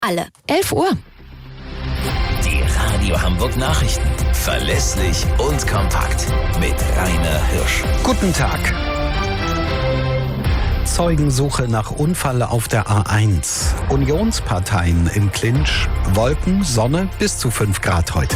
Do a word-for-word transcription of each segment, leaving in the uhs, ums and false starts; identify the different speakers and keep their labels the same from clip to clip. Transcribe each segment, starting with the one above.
Speaker 1: Alle. elf Uhr.
Speaker 2: Die Radio Hamburg Nachrichten. Verlässlich und kompakt. Mit Rainer Hirsch.
Speaker 3: Guten Tag. Zeugensuche nach Unfall auf der A eins. Unionsparteien im Clinch. Wolken, Sonne bis zu fünf Grad heute.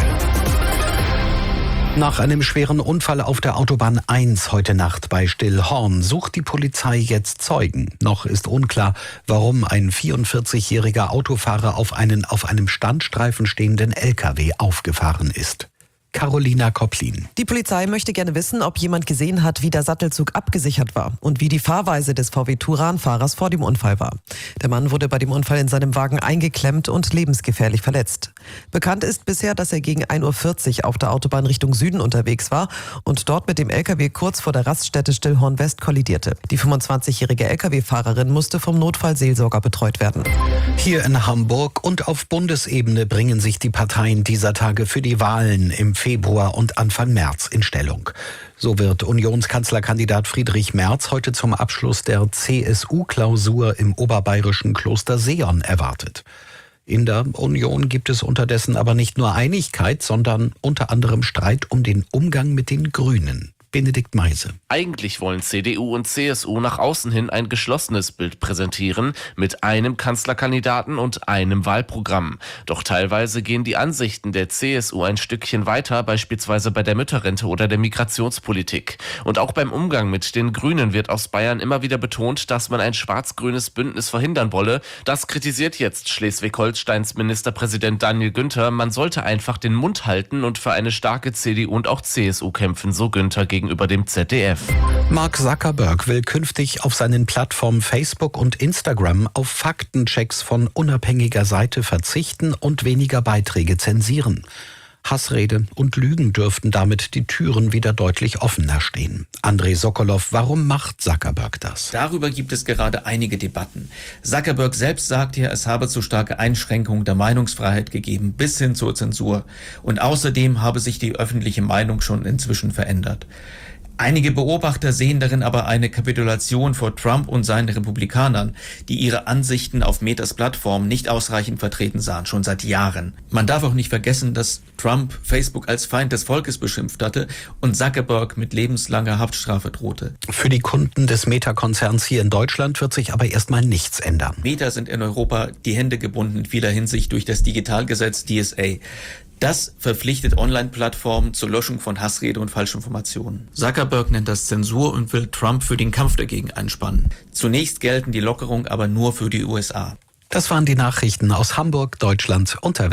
Speaker 3: Nach einem schweren Unfall auf der Autobahn eins heute Nacht bei Stillhorn sucht die Polizei jetzt Zeugen. Noch ist unklar, warum ein vierundvierzigjähriger Autofahrer auf einen auf einem Standstreifen stehenden L K W aufgefahren ist. Carolina Kopplin.
Speaker 4: Die Polizei möchte gerne wissen, ob jemand gesehen hat, wie der Sattelzug abgesichert war und wie die Fahrweise des V W Touran-Fahrers vor dem Unfall war. Der Mann wurde bei dem Unfall in seinem Wagen eingeklemmt und lebensgefährlich verletzt. Bekannt ist bisher, dass er gegen ein Uhr vierzig auf der Autobahn Richtung Süden unterwegs war und dort mit dem L K W kurz vor der Raststätte Stillhorn West kollidierte. Die fünfundzwanzigjährige L K W-Fahrerin musste vom Notfallseelsorger betreut werden.
Speaker 3: Hier in Hamburg und auf Bundesebene bringen sich die Parteien dieser Tage für die Wahlen im Februar und Anfang März in Stellung. So wird Unionskanzlerkandidat Friedrich Merz heute zum Abschluss der C S U-Klausur im oberbayerischen Kloster Seeon erwartet. In der Union gibt es unterdessen aber nicht nur Einigkeit, sondern unter anderem Streit um den Umgang mit den Grünen. Benedikt Meise.
Speaker 5: Eigentlich wollen C D U und C S U nach außen hin ein geschlossenes Bild präsentieren, mit einem Kanzlerkandidaten und einem Wahlprogramm. Doch teilweise gehen die Ansichten der C S U ein Stückchen weiter, beispielsweise bei der Mütterrente oder der Migrationspolitik. Und auch beim Umgang mit den Grünen wird aus Bayern immer wieder betont, dass man ein schwarz-grünes Bündnis verhindern wolle. Das kritisiert jetzt Schleswig-Holsteins Ministerpräsident Daniel Günther. Man sollte einfach den Mund halten und für eine starke C D U und auch C S U kämpfen, so Günther gegen gegenüber dem Z D F.
Speaker 3: Mark Zuckerberg will künftig auf seinen Plattformen Facebook und Instagram auf Faktenchecks von unabhängiger Seite verzichten und weniger Beiträge zensieren. Hassrede und Lügen dürften damit die Türen wieder deutlich offener stehen. Andrei Sokolow, warum macht Zuckerberg das?
Speaker 6: Darüber gibt es gerade einige Debatten. Zuckerberg selbst sagt ja, es habe zu starke Einschränkungen der Meinungsfreiheit gegeben, bis hin zur Zensur. Und außerdem habe sich die öffentliche Meinung schon inzwischen verändert. Einige Beobachter sehen darin aber eine Kapitulation vor Trump und seinen Republikanern, die ihre Ansichten auf Metas Plattform nicht ausreichend vertreten sahen, schon seit Jahren. Man darf auch nicht vergessen, dass Trump Facebook als Feind des Volkes beschimpft hatte und Zuckerberg mit lebenslanger Haftstrafe drohte.
Speaker 3: Für die Kunden des Meta-Konzerns hier in Deutschland wird sich aber erstmal nichts ändern.
Speaker 6: Meta sind in Europa die Hände gebunden in vieler Hinsicht durch das Digitalgesetz D S A. Das verpflichtet Online-Plattformen zur Löschung von Hassrede und Falschinformationen. Zuckerberg nennt das Zensur und will Trump für den Kampf dagegen einspannen. Zunächst gelten die Lockerungen aber nur für die U S A.
Speaker 3: Das waren die Nachrichten aus Hamburg, Deutschland und der Welt.